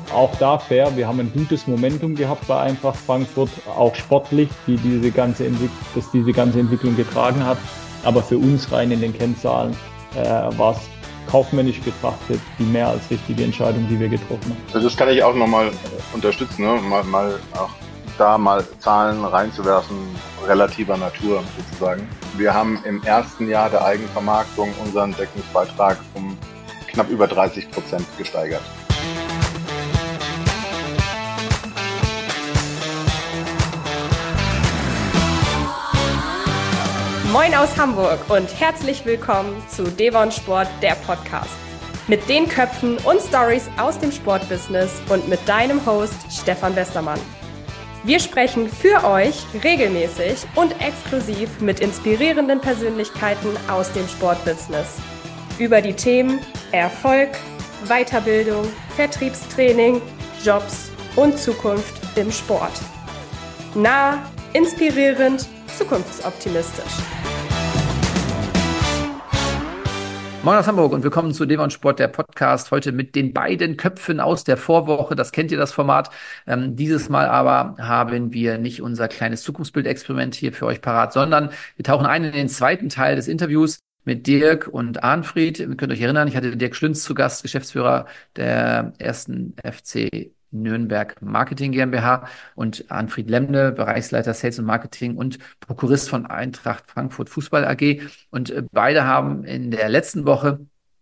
auch da fair, wir haben ein gutes Momentum gehabt bei Eintracht Frankfurt, auch sportlich, dass diese ganze Entwicklung getragen hat. Aber für uns rein in den Kennzahlen war es kaufmännisch betrachtet die mehr als richtige Entscheidung, die wir getroffen haben. Also das kann ich auch nochmal unterstützen, ne? Mal auch da mal Zahlen reinzuwerfen, relativer Natur sozusagen. Wir haben im ersten Jahr der Eigenvermarktung unseren Deckungsbeitrag um knapp über 30% gesteigert. Moin aus Hamburg und herzlich willkommen zu Devon Sport, der Podcast. Mit den Köpfen und Stories aus dem Sportbusiness und mit deinem Host Stefan Westermann. Wir sprechen für euch regelmäßig und exklusiv mit inspirierenden Persönlichkeiten aus dem Sportbusiness. Über die Themen Erfolg, Weiterbildung, Vertriebstraining, Jobs und Zukunft im Sport. Nah, inspirierend, zukunftsoptimistisch. Moin aus Hamburg und willkommen zu Devon Sport, der Podcast. Heute mit den beiden Köpfen aus der Vorwoche. Das kennt ihr, das Format. Dieses Mal aber haben wir nicht unser kleines Zukunftsbildexperiment hier für euch parat, sondern wir tauchen ein in den zweiten Teil des Interviews mit Dirk und Arnfried. Ihr könnt euch erinnern, ich hatte Dirk Schlünz zu Gast, Geschäftsführer der ersten FC Nürnberg Marketing GmbH und Arnfried Lemne, Bereichsleiter Sales und Marketing und Prokurist von Eintracht Frankfurt Fußball AG. Und beide haben in der letzten Woche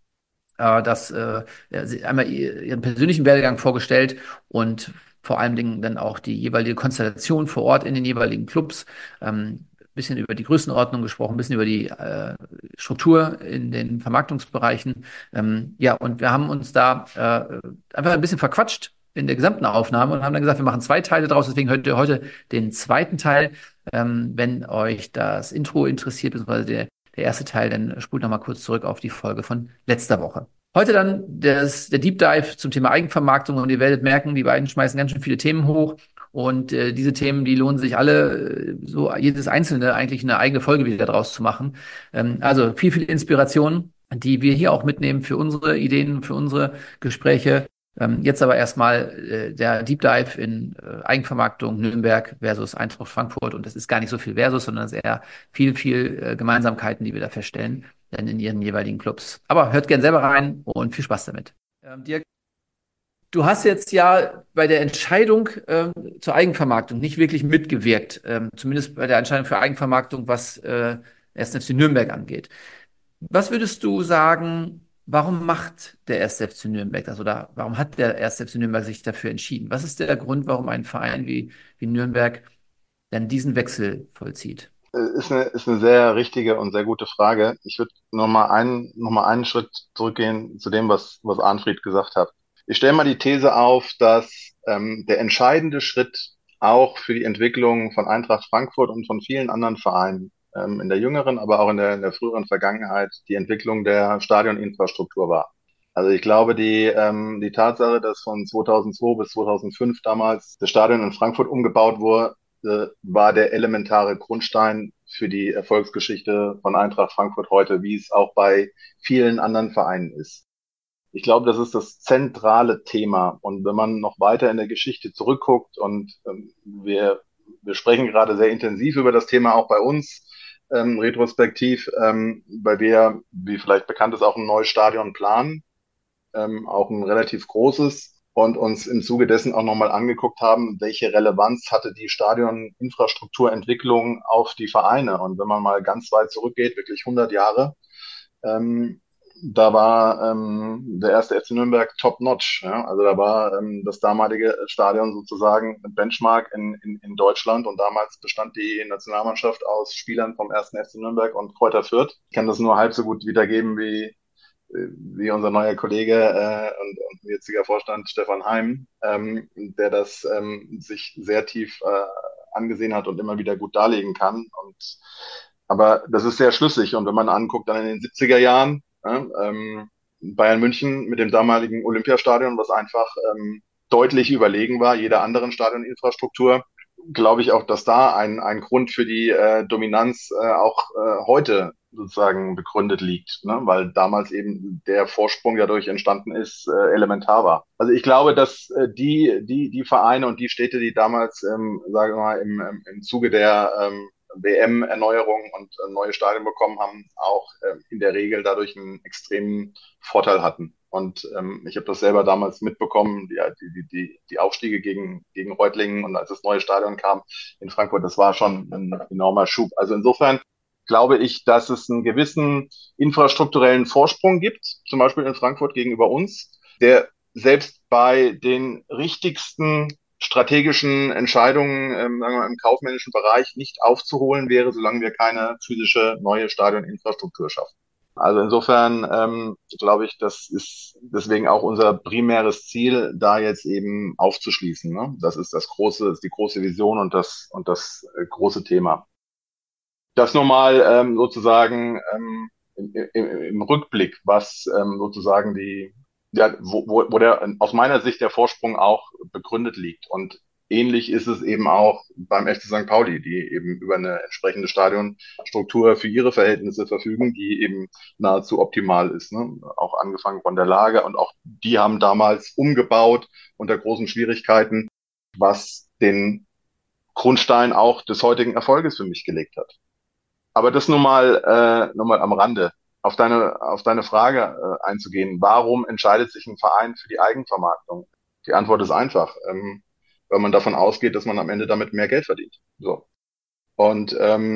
einmal ihren persönlichen Werdegang vorgestellt und vor allen Dingen dann auch die jeweilige Konstellation vor Ort in den jeweiligen Clubs. Bisschen über die Größenordnung gesprochen, ein bisschen über die Struktur in den Vermarktungsbereichen. Und wir haben uns da einfach ein bisschen verquatscht in der gesamten Aufnahme und haben dann gesagt, wir machen 2 Teile draus, deswegen hört ihr heute den zweiten Teil. Wenn euch das Intro interessiert, beziehungsweise der erste Teil, dann spult noch mal kurz zurück auf die Folge von letzter Woche. Heute dann der Deep Dive zum Thema Eigenvermarktung und ihr werdet merken, die beiden schmeißen ganz schön viele Themen hoch und diese Themen, die lohnen sich alle, so jedes einzelne eigentlich eine eigene Folge wieder draus zu machen. Also viel Inspiration, die wir hier auch mitnehmen für unsere Ideen, für unsere Gespräche. Jetzt aber erstmal der Deep Dive in Eigenvermarktung Nürnberg versus Eintracht Frankfurt. Und das ist gar nicht so viel versus, sondern es ist eher viel Gemeinsamkeiten, die wir da feststellen, dann in ihren jeweiligen Clubs. Aber hört gern selber rein und viel Spaß damit. Dirk, du hast jetzt ja bei der Entscheidung zur Eigenvermarktung nicht wirklich mitgewirkt, zumindest bei der Entscheidung für Eigenvermarktung, was 1. FC Nürnberg angeht. Was würdest du sagen, warum macht der 1. FC Nürnberg das oder warum hat der 1. FC Nürnberg sich dafür entschieden? Was ist der Grund, warum ein Verein wie Nürnberg dann diesen Wechsel vollzieht? Ist eine sehr richtige und sehr gute Frage. Ich würde noch mal einen Schritt zurückgehen zu dem, was Arnfried gesagt hat. Ich stelle mal die These auf, dass der entscheidende Schritt auch für die Entwicklung von Eintracht Frankfurt und von vielen anderen Vereinen in der jüngeren, aber auch in der früheren Vergangenheit die Entwicklung der Stadioninfrastruktur war. Also ich glaube, die Tatsache, dass von 2002 bis 2005 damals das Stadion in Frankfurt umgebaut wurde, war der elementare Grundstein für die Erfolgsgeschichte von Eintracht Frankfurt heute, wie es auch bei vielen anderen Vereinen ist. Ich glaube, das ist das zentrale Thema. Und wenn man noch weiter in der Geschichte zurückguckt und wir sprechen gerade sehr intensiv über das Thema auch bei uns, retrospektiv, weil wir, wie vielleicht bekannt ist, auch ein neues Stadion planen, auch ein relativ großes und uns im Zuge dessen auch nochmal angeguckt haben, welche Relevanz hatte die Stadioninfrastrukturentwicklung auf die Vereine. Und wenn man mal ganz weit zurückgeht, wirklich 100 Jahre, ähm, da war der erste FC Nürnberg top-notch. Ja? Also da war das damalige Stadion sozusagen ein Benchmark in Deutschland und damals bestand die Nationalmannschaft aus Spielern vom ersten FC Nürnberg und Kräuter Fürth. Ich kann das nur halb so gut wiedergeben wie unser neuer Kollege und jetziger Vorstand Stefan Heim, der das sich sehr tief angesehen hat und immer wieder gut darlegen kann. Aber das ist sehr schlüssig. Und wenn man anguckt, dann in den 70er Jahren, Bayern München mit dem damaligen Olympiastadion, was einfach deutlich überlegen war jeder anderen Stadioninfrastruktur, glaube ich auch, dass da ein Grund für die Dominanz auch heute sozusagen begründet liegt, ne? Weil damals eben der Vorsprung, der dadurch entstanden ist, elementar war. Also ich glaube, dass die Vereine und die Städte, die damals, sagen wir mal, im Zuge der WM-Erneuerung und neue Stadien bekommen haben, auch in der Regel dadurch einen extremen Vorteil hatten. Und ich habe das selber damals mitbekommen, die Aufstiege gegen Reutlingen und als das neue Stadion kam in Frankfurt, das war schon ein enormer Schub. Also insofern glaube ich, dass es einen gewissen infrastrukturellen Vorsprung gibt, zum Beispiel in Frankfurt gegenüber uns, der selbst bei den richtigsten strategischen Entscheidungen, sagen wir mal, im kaufmännischen Bereich nicht aufzuholen wäre, solange wir keine physische neue Stadioninfrastruktur schaffen. Also insofern glaube ich, das ist deswegen auch unser primäres Ziel, da jetzt eben aufzuschließen. Ne? Das ist die große Vision und das große Thema. Das nochmal sozusagen im Rückblick, was sozusagen wo der aus meiner Sicht der Vorsprung auch begründet liegt. Und ähnlich ist es eben auch beim FC St. Pauli, die eben über eine entsprechende Stadionstruktur für ihre Verhältnisse verfügen, die eben nahezu optimal ist. Ne? Auch angefangen von der Lage, und auch die haben damals umgebaut unter großen Schwierigkeiten, was den Grundstein auch des heutigen Erfolges für mich gelegt hat. Aber das nur mal am Rande, auf deine Frage einzugehen. Warum entscheidet sich ein Verein für die Eigenvermarktung? Die Antwort ist einfach, weil man davon ausgeht, dass man am Ende damit mehr Geld verdient. So. Und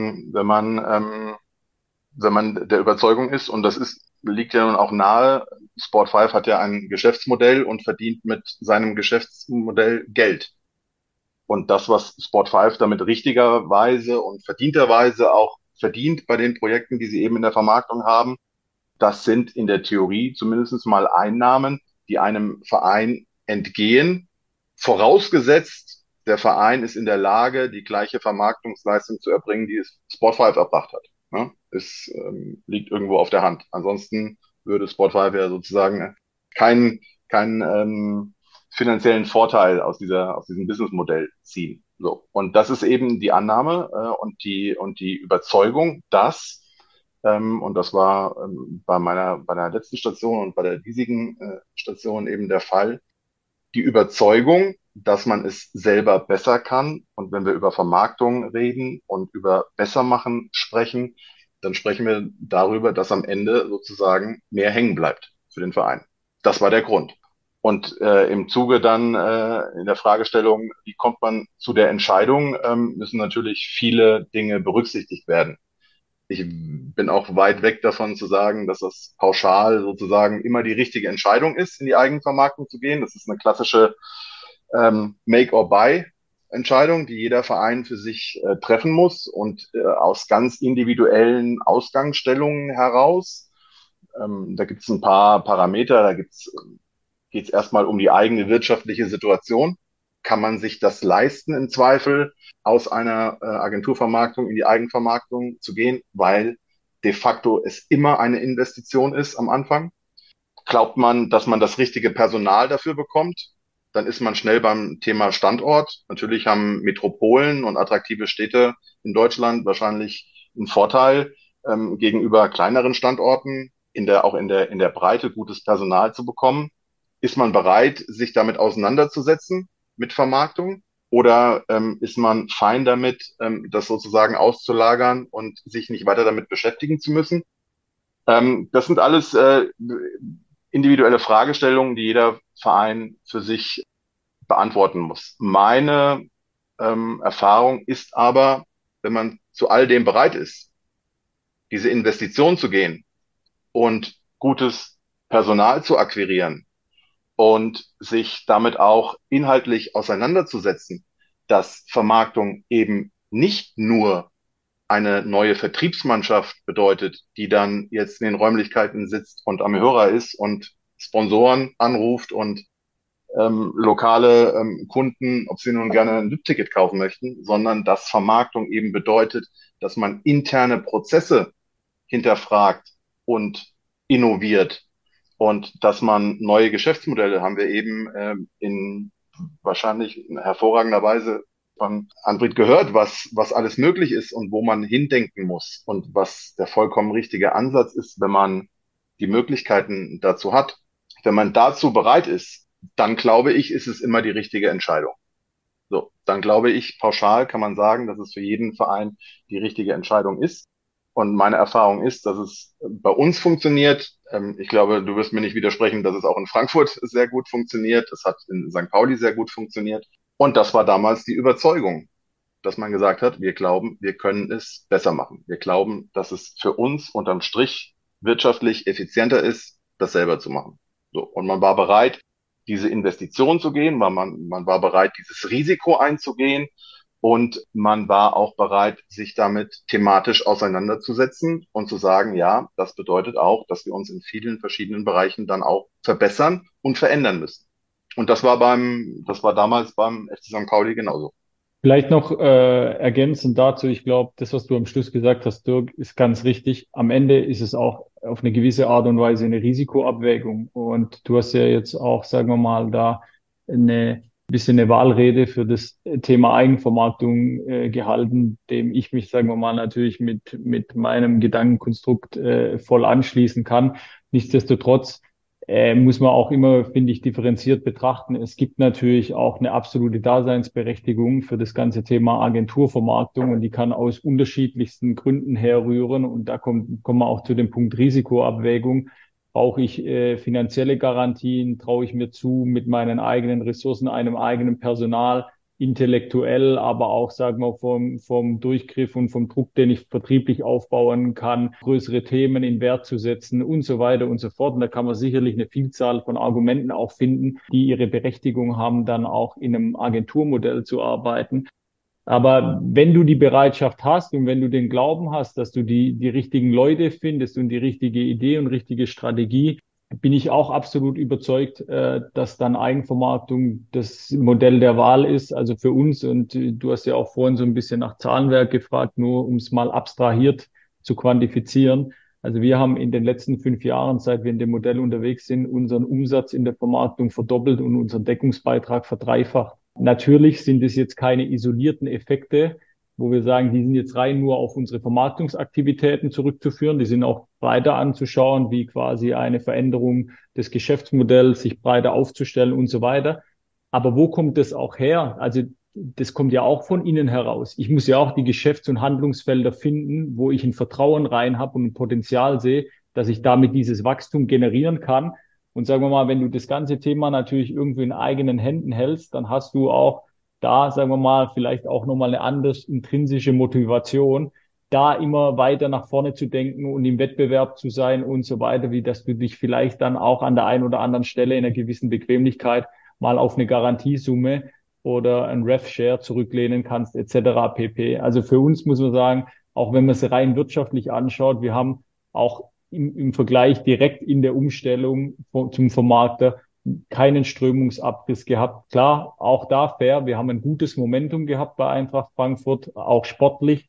wenn man der Überzeugung ist, und liegt ja nun auch nahe, Sport 5 hat ja ein Geschäftsmodell und verdient mit seinem Geschäftsmodell Geld. Und das, was Sport 5 damit richtigerweise und verdienterweise auch verdient bei den Projekten, die sie eben in der Vermarktung haben, das sind in der Theorie zumindest mal Einnahmen, die einem Verein entgehen, vorausgesetzt, der Verein ist in der Lage, die gleiche Vermarktungsleistung zu erbringen, die es Sport 5 erbracht hat. Ne? Es liegt irgendwo auf der Hand. Ansonsten würde Sport 5 ja sozusagen keinen finanziellen Vorteil aus diesem Businessmodell ziehen. So. Und das ist eben die Annahme und die Überzeugung, dass und das war bei meiner letzten Station und bei der hiesigen Station eben der Fall, die Überzeugung, dass man es selber besser kann. Und wenn wir über Vermarktung reden und über Bessermachen sprechen, dann sprechen wir darüber, dass am Ende sozusagen mehr hängen bleibt für den Verein. Das war der Grund. Und im Zuge dann in der Fragestellung, wie kommt man zu der Entscheidung, müssen natürlich viele Dinge berücksichtigt werden. Ich bin auch weit weg davon zu sagen, dass das pauschal sozusagen immer die richtige Entscheidung ist, in die Eigenvermarktung zu gehen. Das ist eine klassische Make-or-Buy-Entscheidung, die jeder Verein für sich treffen muss und aus ganz individuellen Ausgangsstellungen heraus. Da gibt es ein paar Parameter, geht es erstmal um die eigene wirtschaftliche Situation. Kann man sich das leisten, im Zweifel aus einer Agenturvermarktung in die Eigenvermarktung zu gehen, weil de facto es immer eine Investition ist am Anfang? Glaubt man, dass man das richtige Personal dafür bekommt? Dann ist man schnell beim Thema Standort. Natürlich haben Metropolen und attraktive Städte in Deutschland wahrscheinlich einen Vorteil gegenüber kleineren Standorten, auch in der Breite gutes Personal zu bekommen. Ist man bereit, sich damit auseinanderzusetzen mit Vermarktung? Oder ist man fein damit, das sozusagen auszulagern und sich nicht weiter damit beschäftigen zu müssen? Das sind alles individuelle Fragestellungen, die jeder Verein für sich beantworten muss. Meine Erfahrung ist aber, wenn man zu all dem bereit ist, diese Investition zu gehen und gutes Personal zu akquirieren und sich damit auch inhaltlich auseinanderzusetzen, dass Vermarktung eben nicht nur eine neue Vertriebsmannschaft bedeutet, die dann jetzt in den Räumlichkeiten sitzt und am Hörer ist und Sponsoren anruft und lokale Kunden, ob sie nun gerne ein VIP-Ticket kaufen möchten, sondern dass Vermarktung eben bedeutet, dass man interne Prozesse hinterfragt und innoviert und dass man neue Geschäftsmodelle, haben wir eben in wahrscheinlich hervorragender Weise von Anfred gehört, was alles möglich ist und wo man hindenken muss und was der vollkommen richtige Ansatz ist, wenn man die Möglichkeiten dazu hat. Wenn man dazu bereit ist, dann glaube ich, ist es immer die richtige Entscheidung. So, dann glaube ich, pauschal kann man sagen, dass es für jeden Verein die richtige Entscheidung ist. Und meine Erfahrung ist, dass es bei uns funktioniert. Ich glaube, du wirst mir nicht widersprechen, dass es auch in Frankfurt sehr gut funktioniert. Es hat in St. Pauli sehr gut funktioniert. Und das war damals die Überzeugung, dass man gesagt hat, wir glauben, wir können es besser machen. Wir glauben, dass es für uns unterm Strich wirtschaftlich effizienter ist, das selber zu machen. So. Und man war bereit, diese Investition zu gehen, man war bereit, dieses Risiko einzugehen und man war auch bereit, sich damit thematisch auseinanderzusetzen und zu sagen, ja, das bedeutet auch, dass wir uns in vielen verschiedenen Bereichen dann auch verbessern und verändern müssen. Und das war damals beim FC St. Pauli genauso. Vielleicht noch ergänzend dazu, ich glaube, das, was du am Schluss gesagt hast, Dirk, ist ganz richtig. Am Ende ist es auch auf eine gewisse Art und Weise eine Risikoabwägung. Und du hast ja jetzt auch, sagen wir mal, da eine bisschen eine Wahlrede für das Thema Eigenvermarktung gehalten, dem ich mich, sagen wir mal, natürlich mit meinem Gedankenkonstrukt voll anschließen kann. Nichtsdestotrotz muss man auch immer, finde ich, differenziert betrachten. Es gibt natürlich auch eine absolute Daseinsberechtigung für das ganze Thema Agenturvermarktung und die kann aus unterschiedlichsten Gründen herrühren. Und da kommen wir auch zu dem Punkt Risikoabwägung. Brauche ich finanzielle Garantien? Traue ich mir zu, mit meinen eigenen Ressourcen, einem eigenen Personal, intellektuell, aber auch, sagen wir, vom Durchgriff und vom Druck, den ich vertrieblich aufbauen kann, größere Themen in Wert zu setzen und so weiter und so fort. Und da kann man sicherlich eine Vielzahl von Argumenten auch finden, die ihre Berechtigung haben, dann auch in einem Agenturmodell zu arbeiten. Aber wenn du die Bereitschaft hast und wenn du den Glauben hast, dass du die richtigen Leute findest und die richtige Idee und richtige Strategie, bin ich auch absolut überzeugt, dass dann Eigenvermarktung das Modell der Wahl ist, also für uns. Und du hast ja auch vorhin so ein bisschen nach Zahlenwerk gefragt, nur um es mal abstrahiert zu quantifizieren. Also wir haben in den letzten 5 Jahren, seit wir in dem Modell unterwegs sind, unseren Umsatz in der Vermarktung verdoppelt und unseren Deckungsbeitrag verdreifacht. Natürlich sind es jetzt keine isolierten Effekte, wo wir sagen, die sind jetzt rein nur auf unsere Vermarktungsaktivitäten zurückzuführen. Die sind auch breiter anzuschauen, wie quasi eine Veränderung des Geschäftsmodells, sich breiter aufzustellen und so weiter. Aber wo kommt das auch her? Also das kommt ja auch von innen heraus. Ich muss ja auch die Geschäfts- und Handlungsfelder finden, wo ich ein Vertrauen rein habe und ein Potenzial sehe, dass ich damit dieses Wachstum generieren kann. Und sagen wir mal, wenn du das ganze Thema natürlich irgendwie in eigenen Händen hältst, dann hast du auch da, sagen wir mal, vielleicht auch nochmal eine andere intrinsische Motivation, da immer weiter nach vorne zu denken und im Wettbewerb zu sein und so weiter, wie dass du dich vielleicht dann auch an der einen oder anderen Stelle in einer gewissen Bequemlichkeit mal auf eine Garantiesumme oder ein Rev-Share zurücklehnen kannst, etc. pp. Also für uns muss man sagen, auch wenn man es rein wirtschaftlich anschaut, wir haben auch im Vergleich direkt in der Umstellung zum Vermarkter keinen Strömungsabriss gehabt. Klar, auch da fair. Wir haben ein gutes Momentum gehabt bei Eintracht Frankfurt, auch sportlich,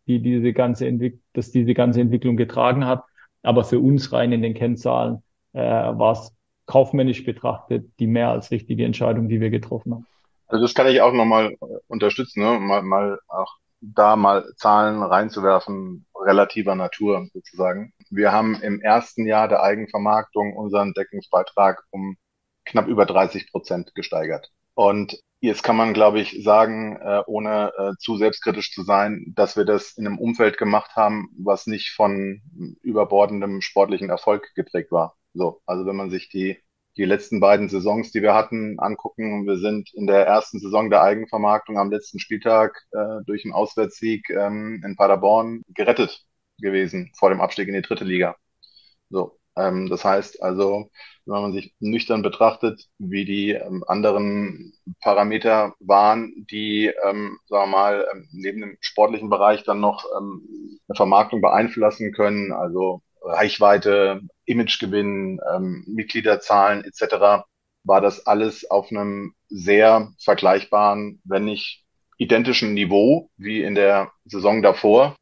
dass diese ganze Entwicklung getragen hat. Aber für uns rein in den Kennzahlen war es kaufmännisch betrachtet die mehr als richtige Entscheidung, die wir getroffen haben. Also das kann ich auch nochmal unterstützen, ne? Mal auch da mal Zahlen reinzuwerfen, relativer Natur sozusagen. Wir haben im ersten Jahr der Eigenvermarktung unseren Deckungsbeitrag um knapp über 30% gesteigert. Und jetzt kann man, glaube ich, sagen, ohne zu selbstkritisch zu sein, dass wir das in einem Umfeld gemacht haben, was nicht von überbordendem sportlichen Erfolg geprägt war. So, also wenn man sich die letzten beiden Saisons, die wir hatten, angucken. Wir sind in der ersten Saison der Eigenvermarktung am letzten Spieltag durch einen Auswärtssieg in Paderborn gerettet gewesen vor dem Abstieg in die dritte Liga. So, das heißt also, wenn man sich nüchtern betrachtet, wie die anderen Parameter waren, die, sagen wir mal, neben dem sportlichen Bereich dann noch eine Vermarktung beeinflussen können, also Reichweite, Imagegewinn, Mitgliederzahlen etc., war das alles auf einem sehr vergleichbaren, wenn nicht identischen Niveau wie in der Saison davor.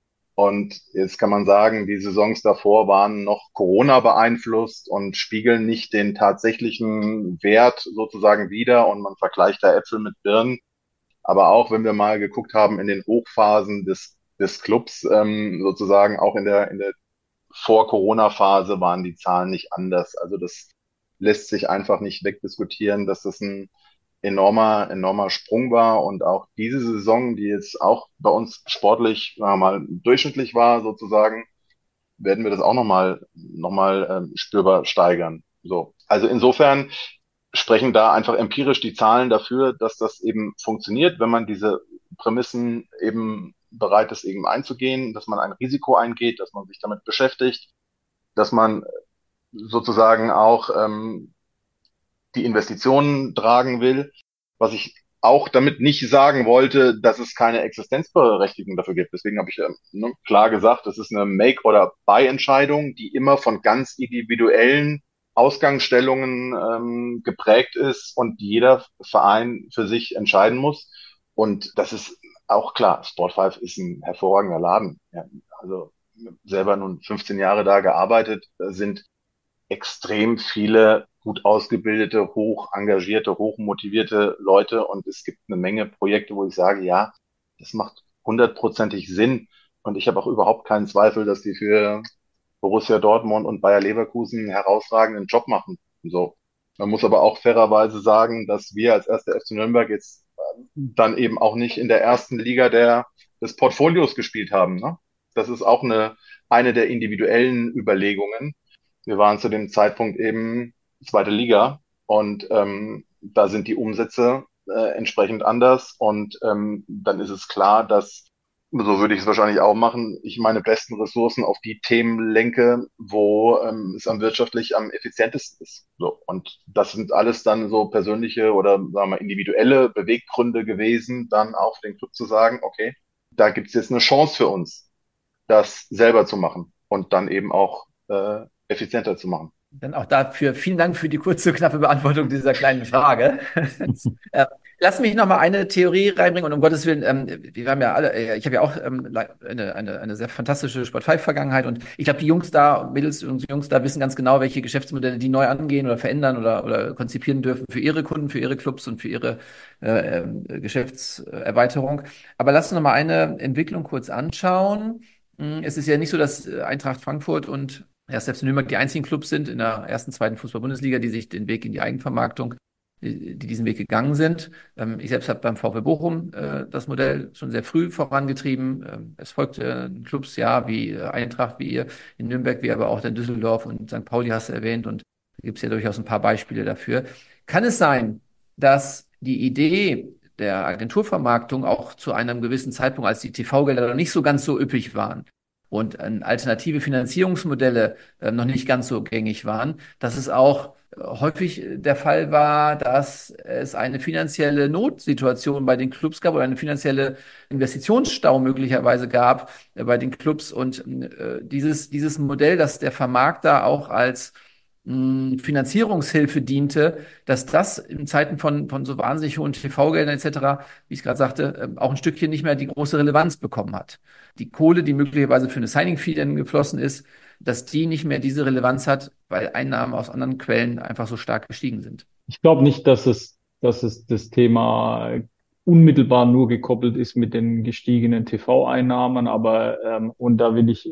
Und jetzt kann man sagen, die Saisons davor waren noch Corona beeinflusst und spiegeln nicht den tatsächlichen Wert sozusagen wider und man vergleicht da Äpfel mit Birnen. Aber auch wenn wir mal geguckt haben in den Hochphasen des Clubs, sozusagen auch in der Vor-Corona-Phase waren die Zahlen nicht anders. Also das lässt sich einfach nicht wegdiskutieren, dass das ein enormer Sprung war. Und auch diese Saison, die jetzt auch bei uns sportlich, sagen wir mal, durchschnittlich war sozusagen, werden wir das auch noch mal spürbar steigern. So. Also insofern sprechen da einfach empirisch die Zahlen dafür, dass das eben funktioniert, wenn man diese Prämissen eben bereit ist, eben einzugehen, dass man ein Risiko eingeht, dass man sich damit beschäftigt, dass man sozusagen auch die Investitionen tragen will. Was ich auch damit nicht sagen wollte, dass es keine Existenzberechtigung dafür gibt. Deswegen habe ich klar gesagt, das ist eine Make- oder Buy-Entscheidung, die immer von ganz individuellen Ausgangsstellungen geprägt ist und jeder Verein für sich entscheiden muss. Und das ist auch klar. Sport5 ist ein hervorragender Laden. Ja, also selber nun 15 Jahre da gearbeitet, da sind extrem viele gut ausgebildete, hoch engagierte, hoch motivierte Leute und es gibt eine Menge Projekte, wo ich sage, ja, das macht hundertprozentig Sinn und ich habe auch überhaupt keinen Zweifel, dass die für Borussia Dortmund und Bayer Leverkusen einen herausragenden Job machen. So. Man muss aber auch fairerweise sagen, dass wir als erster FC Nürnberg jetzt dann eben auch nicht in der ersten Liga des Portfolios gespielt haben. Ne? Das ist auch eine der individuellen Überlegungen. Wir waren zu dem Zeitpunkt eben zweite Liga und da sind die Umsätze entsprechend anders und dann ist es klar, dass, so würde ich es wahrscheinlich auch machen, ich meine besten Ressourcen auf die Themen lenke, wo es wirtschaftlich am effizientesten ist. So, und das sind alles dann so persönliche oder sagen wir mal individuelle Beweggründe gewesen, dann auch für den Club zu sagen, okay, da gibt es jetzt eine Chance für uns, das selber zu machen und dann eben auch effizienter zu machen. Dann auch dafür vielen Dank für die kurze, knappe Beantwortung dieser kleinen Frage. Lass mich noch mal eine Theorie reinbringen und um Gottes Willen, wir haben ja alle, ich habe ja auch eine sehr fantastische Sport5-Vergangenheit und ich glaube, die Jungs da, Mädels und Jungs da wissen ganz genau, welche Geschäftsmodelle die neu angehen oder verändern oder konzipieren dürfen für ihre Kunden, für ihre Clubs und für ihre Geschäftserweiterung. Aber lass uns noch mal eine Entwicklung kurz anschauen. Es ist ja nicht so, dass Eintracht Frankfurt und 1. FC Nürnberg die einzigen Clubs sind in der ersten, zweiten Fußball-Bundesliga, die sich den Weg in die Eigenvermarktung, die diesen Weg gegangen sind. Ich selbst habe beim VfB Bochum das Modell schon sehr früh vorangetrieben. Es folgte Clubs, ja, wie Eintracht, wie ihr in Nürnberg, wie aber auch in Düsseldorf und St. Pauli hast du erwähnt und da gibt es ja durchaus ein paar Beispiele dafür. Kann es sein, dass die Idee der Agenturvermarktung auch zu einem gewissen Zeitpunkt, als die TV-Gelder noch nicht so ganz so üppig waren, und alternative Finanzierungsmodelle noch nicht ganz so gängig waren, dass es auch häufig der Fall war, dass es eine finanzielle Notsituation bei den Clubs gab oder eine finanzielle Investitionsstau möglicherweise gab bei den Clubs und dieses Modell, dass der Vermarkter auch als Finanzierungshilfe diente, dass das in Zeiten von so wahnsinnig hohen TV-Geldern etc., wie ich gerade sagte, auch ein Stückchen nicht mehr die große Relevanz bekommen hat. Die Kohle, die möglicherweise für eine Signing-Fee dann geflossen ist, dass die nicht mehr diese Relevanz hat, weil Einnahmen aus anderen Quellen einfach so stark gestiegen sind. Ich glaube nicht, dass es das Thema unmittelbar nur gekoppelt ist mit den gestiegenen TV-Einnahmen, aber und da will ich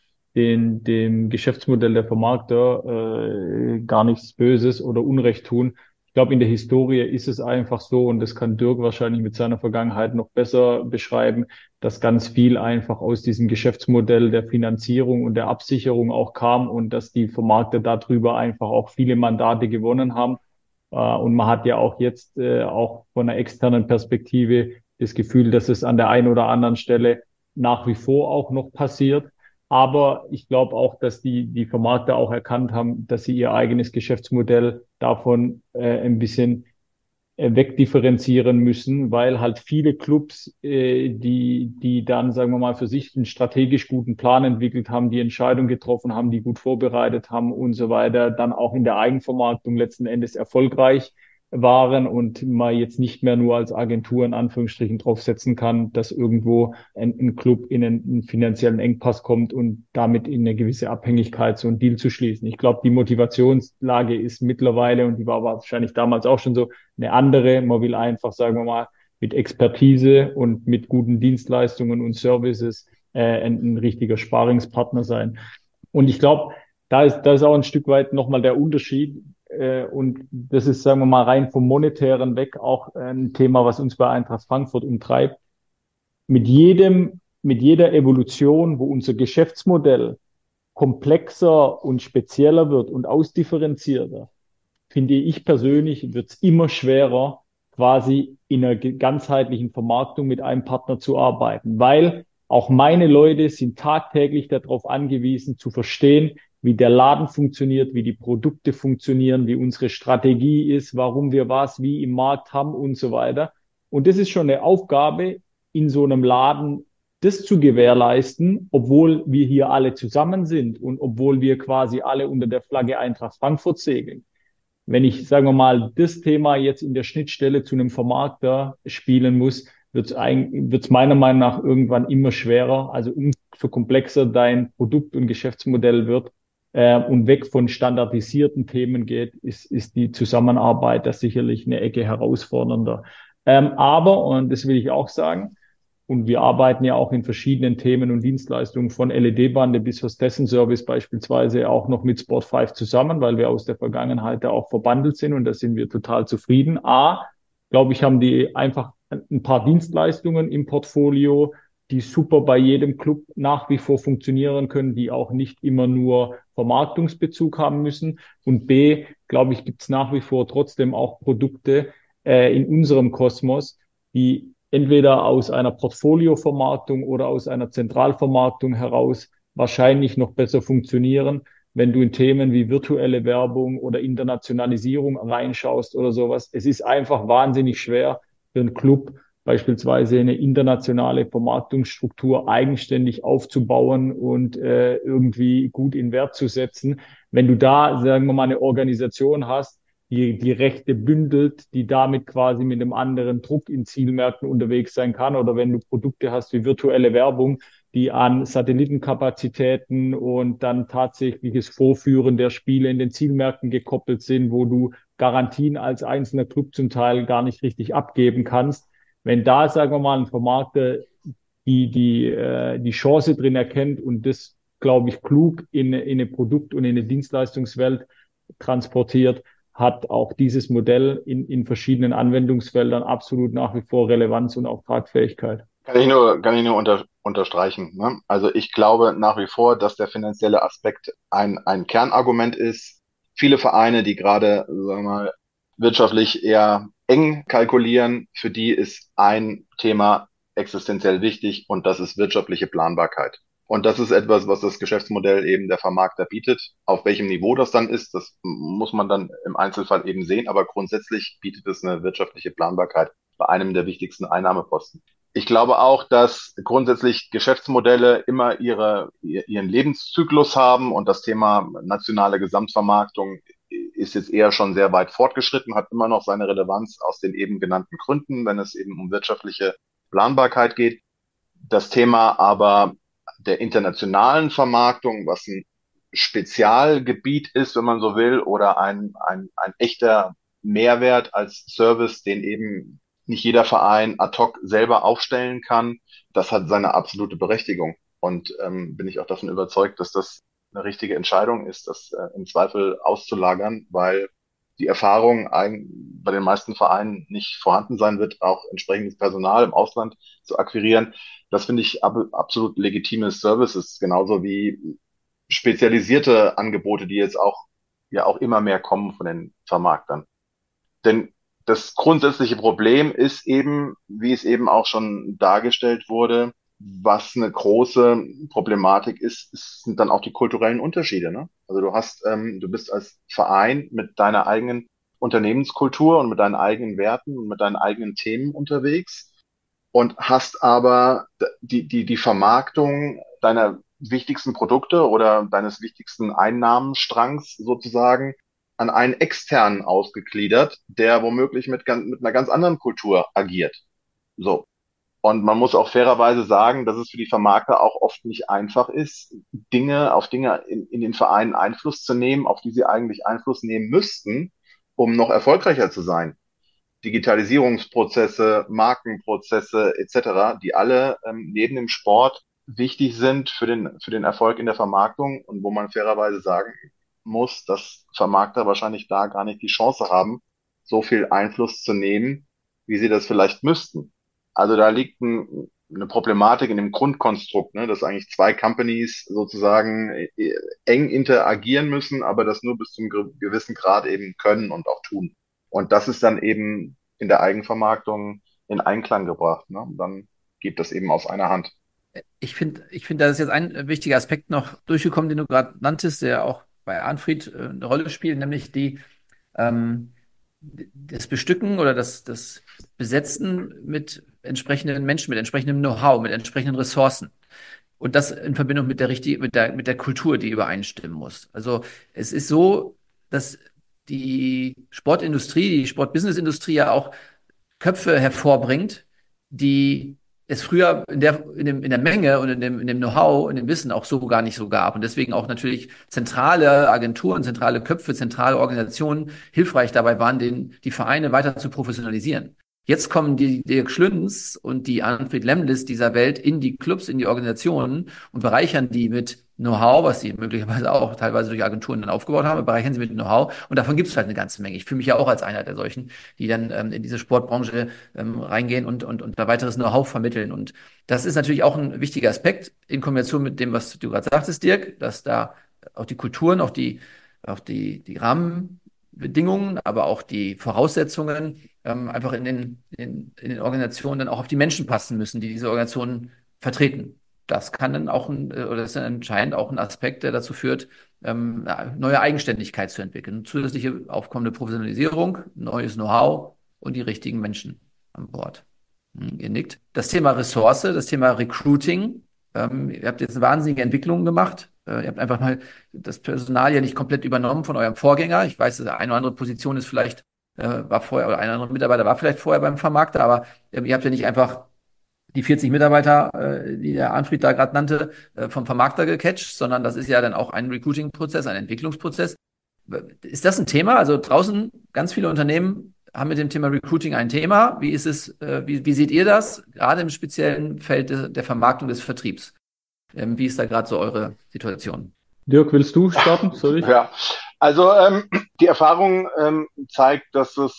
dem Geschäftsmodell der Vermarkter gar nichts Böses oder Unrecht tun. Ich glaube, in der Historie ist es einfach so, und das kann Dirk wahrscheinlich mit seiner Vergangenheit noch besser beschreiben, dass ganz viel einfach aus diesem Geschäftsmodell der Finanzierung und der Absicherung auch kam und dass die Vermarkter darüber einfach auch viele Mandate gewonnen haben. Und man hat ja auch jetzt auch von einer externen Perspektive das Gefühl, dass es an der einen oder anderen Stelle nach wie vor auch noch passiert. Aber ich glaube auch, dass die Vermarkter auch erkannt haben, dass sie ihr eigenes Geschäftsmodell davon ein bisschen wegdifferenzieren müssen, weil halt viele Clubs, die dann, sagen wir mal, für sich einen strategisch guten Plan entwickelt haben, die Entscheidung getroffen haben, die gut vorbereitet haben und so weiter, dann auch in der Eigenvermarktung letzten Endes erfolgreich waren und man jetzt nicht mehr nur als Agentur in Anführungsstrichen draufsetzen kann, dass irgendwo ein Club in einen finanziellen Engpass kommt und damit in eine gewisse Abhängigkeit so einen Deal zu schließen. Ich glaube, die Motivationslage ist mittlerweile, und die war wahrscheinlich damals auch schon so, eine andere. Man will einfach, sagen wir mal, mit Expertise und mit guten Dienstleistungen und Services ein richtiger Sparingspartner sein. Und ich glaube, da ist auch ein Stück weit nochmal der Unterschied. Und das ist, sagen wir mal, rein vom Monetären weg auch ein Thema, was uns bei Eintracht Frankfurt umtreibt. Mit jeder Evolution, wo unser Geschäftsmodell komplexer und spezieller wird und ausdifferenzierter, finde ich persönlich, wird es immer schwerer, quasi in einer ganzheitlichen Vermarktung mit einem Partner zu arbeiten, weil auch meine Leute sind tagtäglich darauf angewiesen, zu verstehen, wie der Laden funktioniert, wie die Produkte funktionieren, wie unsere Strategie ist, warum wir was wie im Markt haben und so weiter. Und das ist schon eine Aufgabe in so einem Laden, das zu gewährleisten, obwohl wir hier alle zusammen sind und obwohl wir quasi alle unter der Flagge Eintracht Frankfurt segeln. Wenn ich, sagen wir mal, das Thema jetzt in der Schnittstelle zu einem Vermarkter spielen muss, wird's meiner Meinung nach irgendwann immer schwerer. Also umso komplexer dein Produkt- und Geschäftsmodell wird und weg von standardisierten Themen geht, ist die Zusammenarbeit da sicherlich eine Ecke herausfordernder. Aber, und das will ich auch sagen, und wir arbeiten ja auch in verschiedenen Themen und Dienstleistungen von LED-Bande bis Hostessenservice beispielsweise auch noch mit Sport5 zusammen, weil wir aus der Vergangenheit da auch verbandelt sind und da sind wir total zufrieden. Glaube ich, haben die einfach ein paar Dienstleistungen im Portfolio, die super bei jedem Club nach wie vor funktionieren können, die auch nicht immer nur Vermarktungsbezug haben müssen. Und B, glaube ich, gibt es nach wie vor trotzdem auch Produkte in unserem Kosmos, die entweder aus einer Portfoliovermarktung oder aus einer Zentralvermarktung heraus wahrscheinlich noch besser funktionieren, wenn du in Themen wie virtuelle Werbung oder Internationalisierung reinschaust oder sowas. Es ist einfach wahnsinnig schwer für einen Club beispielsweise eine internationale Vermarktungsstruktur eigenständig aufzubauen und irgendwie gut in Wert zu setzen. Wenn du da, sagen wir mal, eine Organisation hast, die Rechte bündelt, die damit quasi mit einem anderen Druck in Zielmärkten unterwegs sein kann. Oder wenn du Produkte hast wie virtuelle Werbung, die an Satellitenkapazitäten und dann tatsächliches Vorführen der Spiele in den Zielmärkten gekoppelt sind, wo du Garantien als einzelner Club zum Teil gar nicht richtig abgeben kannst. Wenn da, sagen wir mal, ein Vermarkter die Chance drin erkennt und das, glaube ich, klug in eine Produkt- und in eine Dienstleistungswelt transportiert, hat auch dieses Modell in verschiedenen Anwendungsfeldern absolut nach wie vor Relevanz und auch Tragfähigkeit. Kann ich nur unterstreichen. Ne? Also ich glaube nach wie vor, dass der finanzielle Aspekt ein Kernargument ist. Viele Vereine, die gerade, sagen wir mal, wirtschaftlich eher eng kalkulieren, für die ist ein Thema existenziell wichtig und das ist wirtschaftliche Planbarkeit. Und das ist etwas, was das Geschäftsmodell eben der Vermarkter bietet. Auf welchem Niveau das dann ist, das muss man dann im Einzelfall eben sehen. Aber grundsätzlich bietet es eine wirtschaftliche Planbarkeit bei einem der wichtigsten Einnahmeposten. Ich glaube auch, dass grundsätzlich Geschäftsmodelle immer ihren Lebenszyklus haben und das Thema nationale Gesamtvermarktung ist jetzt eher schon sehr weit fortgeschritten, hat immer noch seine Relevanz aus den eben genannten Gründen, wenn es eben um wirtschaftliche Planbarkeit geht. Das Thema aber der internationalen Vermarktung, was ein Spezialgebiet ist, wenn man so will, oder ein echter Mehrwert als Service, den eben nicht jeder Verein ad hoc selber aufstellen kann, das hat seine absolute Berechtigung. Und bin ich auch davon überzeugt, dass das eine richtige Entscheidung ist, das im Zweifel auszulagern, weil die Erfahrung bei den meisten Vereinen nicht vorhanden sein wird, auch entsprechendes Personal im Ausland zu akquirieren. Das finde ich absolut legitime Services, genauso wie spezialisierte Angebote, die jetzt auch immer mehr kommen von den Vermarktern. Denn das grundsätzliche Problem ist eben, wie es eben auch schon dargestellt wurde, was eine große Problematik ist, sind dann auch die kulturellen Unterschiede, ne? Also du bist als Verein mit deiner eigenen Unternehmenskultur und mit deinen eigenen Werten und mit deinen eigenen Themen unterwegs und hast aber die Vermarktung deiner wichtigsten Produkte oder deines wichtigsten Einnahmenstrangs sozusagen an einen externen ausgegliedert, der womöglich mit einer ganz anderen Kultur agiert. So. Und man muss auch fairerweise sagen, dass es für die Vermarkter auch oft nicht einfach ist, auf Dinge in den Vereinen Einfluss zu nehmen, auf die sie eigentlich Einfluss nehmen müssten, um noch erfolgreicher zu sein. Digitalisierungsprozesse, Markenprozesse etc., die alle neben dem Sport wichtig sind für den Erfolg in der Vermarktung und wo man fairerweise sagen muss, dass Vermarkter wahrscheinlich da gar nicht die Chance haben, so viel Einfluss zu nehmen, wie sie das vielleicht müssten. Also da liegt eine Problematik in dem Grundkonstrukt, ne, dass eigentlich zwei Companies sozusagen eng interagieren müssen, aber das nur bis zum gewissen Grad eben können und auch tun. Und das ist dann eben in der Eigenvermarktung in Einklang gebracht. Ne? Und dann geht das eben aus einer Hand. Ich finde, da ist jetzt ein wichtiger Aspekt noch durchgekommen, den du gerade nanntest, der auch bei Arnfried eine Rolle spielt, nämlich ähm, das Bestücken oder das Besetzen mit entsprechenden Menschen, mit entsprechendem Know-how, mit entsprechenden Ressourcen. Und das in Verbindung mit mit der Kultur, die übereinstimmen muss. Also es ist so, dass die Sportindustrie, die Sportbusinessindustrie ja auch Köpfe hervorbringt, die es früher in der Menge und in dem Know-how, in dem Wissen auch so gar nicht so gab. Und deswegen auch natürlich zentrale Agenturen, zentrale Köpfe, zentrale Organisationen hilfreich dabei waren, die Vereine weiter zu professionalisieren. Jetzt kommen die Dirk Schlündens und die Arnfried Lemlis dieser Welt in die Clubs, in die Organisationen und bereichern die mit Know-how, was sie möglicherweise auch teilweise durch Agenturen dann aufgebaut haben, bereichern sie mit Know-how. Und davon gibt es halt eine ganze Menge. Ich fühle mich ja auch als einer der solchen, die dann in diese Sportbranche reingehen und da weiteres Know-how vermitteln. Und das ist natürlich auch ein wichtiger Aspekt in Kombination mit dem, was du gerade sagtest, Dirk, dass da auch die Kulturen, die Rahmenbedingungen, aber auch die Voraussetzungen einfach in den Organisationen dann auch auf die Menschen passen müssen, die diese Organisationen vertreten. Das kann dann auch oder ist dann anscheinend auch ein Aspekt, der dazu führt, neue Eigenständigkeit zu entwickeln. Zusätzliche aufkommende Professionalisierung, neues Know-how und die richtigen Menschen an Bord. Ihr nickt. Das Thema Ressource, das Thema Recruiting. Ihr habt jetzt eine wahnsinnige Entwicklung gemacht. Ihr habt einfach mal das Personal ja nicht komplett übernommen von eurem Vorgänger. Ich weiß, eine oder andere Position ist vielleicht, war vorher, oder ein oder andere Mitarbeiter war vielleicht vorher beim Vermarkter, aber ihr habt ja nicht einfach die 40 Mitarbeiter, die der Arnfried da gerade nannte, vom Vermarkter gecatcht, sondern das ist ja dann auch ein Recruiting-Prozess, ein Entwicklungsprozess. Ist das ein Thema? Also draußen ganz viele Unternehmen haben mit dem Thema Recruiting ein Thema. Wie ist es, wie seht ihr das, gerade im speziellen Feld der Vermarktung des Vertriebs? Wie ist da gerade so eure Situation? Dirk, willst du starten? Soll ich? Ja, also die Erfahrung zeigt, dass es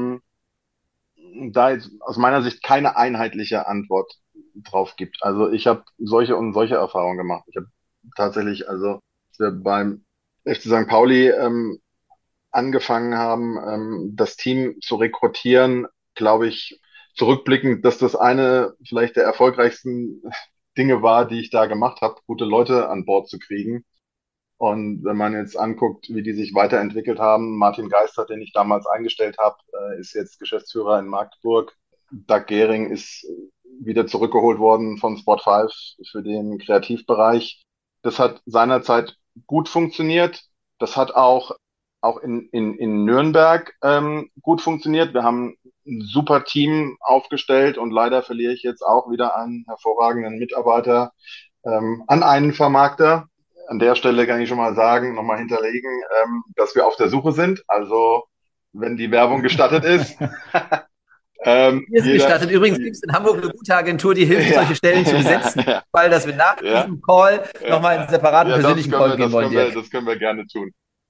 da jetzt aus meiner Sicht keine einheitliche Antwort drauf gibt. Also ich habe solche und solche Erfahrungen gemacht. Ich habe tatsächlich, also als wir beim FC St. Pauli angefangen haben, das Team zu rekrutieren, glaube ich, zurückblickend, dass das eine vielleicht der erfolgreichsten Dinge war, die ich da gemacht habe, gute Leute an Bord zu kriegen. Und wenn man jetzt anguckt, wie die sich weiterentwickelt haben, Martin Geistert, den ich damals eingestellt habe, ist jetzt Geschäftsführer in Magdeburg. Doug Gehring ist wieder zurückgeholt worden von Sport5 für den Kreativbereich. Das hat seinerzeit gut funktioniert. Das hat auch in Nürnberg gut funktioniert. Wir haben ein super Team aufgestellt und leider verliere ich jetzt auch wieder einen hervorragenden Mitarbeiter an einen Vermarkter. An der Stelle kann ich schon mal sagen, nochmal hinterlegen, dass wir auf der Suche sind. Also wenn die Werbung gestattet ist. Hier ist gestattet. Übrigens gibt es in Hamburg eine gute Agentur, die hilft, solche Stellen zu besetzen. Weil, dass wir nach diesem Call nochmal einen separaten persönlichen Call gehen wollen. Das können wir gerne tun.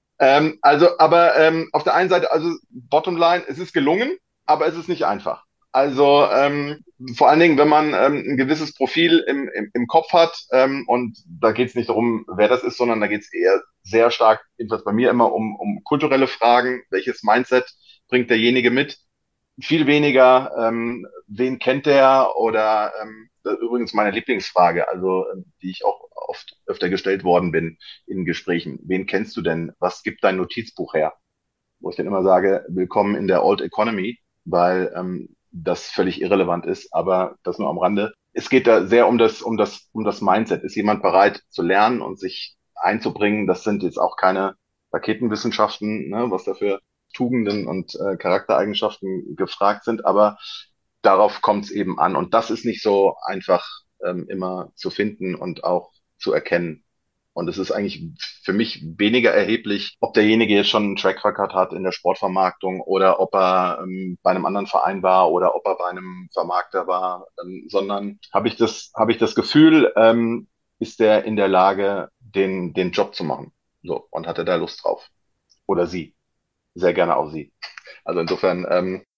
Auf der einen Seite, also Bottomline, es ist gelungen, aber es ist nicht einfach. Also vor allen Dingen, wenn man ein gewisses Profil im Kopf hat, und da geht es nicht darum, wer das ist, sondern da geht es eher sehr stark, jedenfalls bei mir immer um kulturelle Fragen, welches Mindset bringt derjenige mit, viel weniger, wen kennt der oder übrigens meine Lieblingsfrage, also die ich auch oft öfter gestellt worden bin in Gesprächen. Wen kennst du denn? Was gibt dein Notizbuch her? Wo ich dann immer sage, willkommen in der Old Economy, weil das völlig irrelevant ist, aber das nur am Rande. Es geht da sehr um das Mindset. Ist jemand bereit zu lernen und sich einzubringen? Das sind jetzt auch keine Raketenwissenschaften, ne, was da für Tugenden und Charaktereigenschaften gefragt sind, aber darauf kommt es eben an. Und das ist nicht so einfach immer zu finden und auch zu erkennen. Und es ist eigentlich für mich weniger erheblich, ob derjenige jetzt schon einen Track Record hat in der Sportvermarktung oder ob er bei einem anderen Verein war oder ob er bei einem Vermarkter war, sondern habe ich das Gefühl, ist der in der Lage, den Job zu machen. So, und hat er da Lust drauf? Oder sie? Sehr gerne auch sie. Also insofern,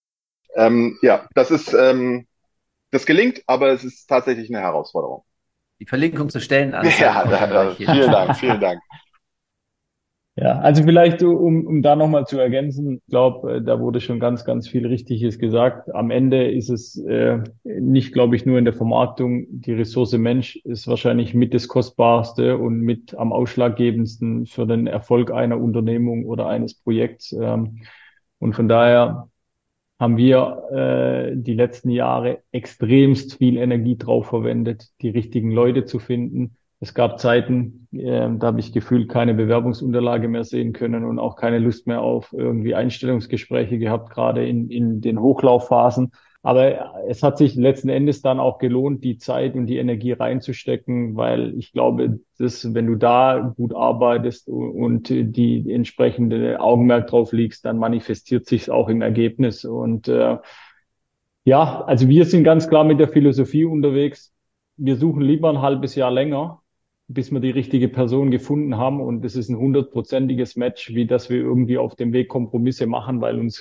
ja, das gelingt, aber es ist tatsächlich eine Herausforderung. Die Verlinkung zur Stellenanzeige Ja, kommt dann gleich hier. vielen Dank, vielen Dank. Ja, also vielleicht, um da nochmal zu ergänzen, ich glaube, da wurde schon ganz, ganz viel Richtiges gesagt. Am Ende ist es nicht, glaube ich, nur in der Vermarktung. Die Ressource Mensch ist wahrscheinlich mit das Kostbarste und mit am ausschlaggebendsten für den Erfolg einer Unternehmung oder eines Projekts. Und von daher haben wir die letzten Jahre extremst viel Energie drauf verwendet, die richtigen Leute zu finden. Es gab Zeiten, da habe ich gefühlt keine Bewerbungsunterlage mehr sehen können und auch keine Lust mehr auf irgendwie Einstellungsgespräche gehabt, gerade in den Hochlaufphasen. Aber es hat sich letzten Endes dann auch gelohnt, die Zeit und die Energie reinzustecken, weil ich glaube, dass wenn du da gut arbeitest und die entsprechende Augenmerk drauf legst, dann manifestiert sich auch im Ergebnis. Und ja, also wir sind ganz klar mit der Philosophie unterwegs. Wir suchen lieber ein halbes Jahr länger, bis wir die richtige Person gefunden haben. Und das ist ein 100%iges Match, wie dass wir irgendwie auf dem Weg Kompromisse machen, weil uns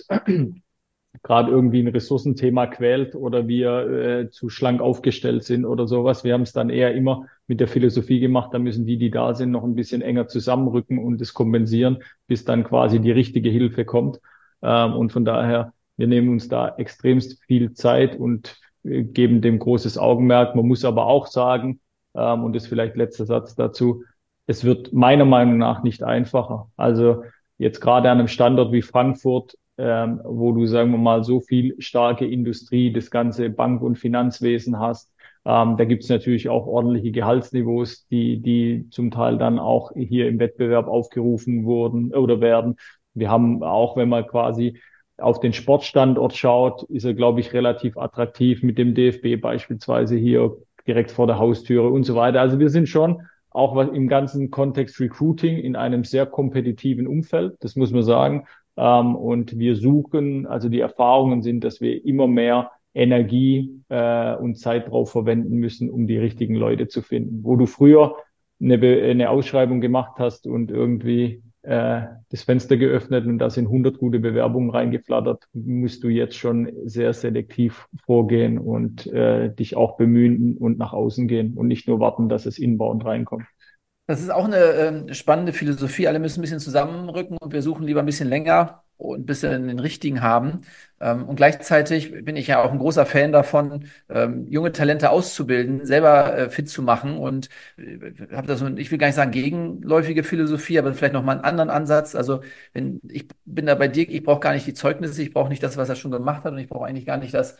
gerade irgendwie ein Ressourcenthema quält oder wir zu schlank aufgestellt sind oder sowas. Wir haben es dann eher immer mit der Philosophie gemacht, da müssen die da sind, noch ein bisschen enger zusammenrücken und das kompensieren, bis dann quasi die richtige Hilfe kommt. Und von daher, wir nehmen uns da extremst viel Zeit und geben dem großes Augenmerk. Man muss aber auch sagen, und das ist vielleicht letzter Satz dazu, es wird meiner Meinung nach nicht einfacher. Also jetzt gerade an einem Standort wie Frankfurt, wo du, sagen wir mal, so viel starke Industrie, das ganze Bank- und Finanzwesen hast. Da gibt's natürlich auch ordentliche Gehaltsniveaus, die zum Teil dann auch hier im Wettbewerb aufgerufen wurden oder werden. Wir haben auch, wenn man quasi auf den Sportstandort schaut, ist er, glaube ich, relativ attraktiv mit dem DFB beispielsweise hier direkt vor der Haustüre und so weiter. Also wir sind schon auch was im ganzen Kontext Recruiting in einem sehr kompetitiven Umfeld, das muss man sagen. Und wir suchen, also die Erfahrungen sind, dass wir immer mehr Energie und Zeit drauf verwenden müssen, um die richtigen Leute zu finden. Wo du früher eine Ausschreibung gemacht hast und irgendwie das Fenster geöffnet und da sind 100 gute Bewerbungen reingeflattert, musst du jetzt schon sehr selektiv vorgehen und dich auch bemühen und nach außen gehen und nicht nur warten, dass es inbound reinkommt. Das ist auch eine spannende Philosophie. Alle müssen ein bisschen zusammenrücken und wir suchen lieber ein bisschen länger und ein bisschen den richtigen haben. Und gleichzeitig bin ich ja auch ein großer Fan davon, junge Talente auszubilden, selber fit zu machen und habe das, ich will gar nicht sagen gegenläufige Philosophie, aber vielleicht nochmal einen anderen Ansatz. Also wenn ich bin da bei Dirk, ich brauche gar nicht die Zeugnisse, ich brauche nicht das, was er schon gemacht hat und ich brauche eigentlich gar nicht das,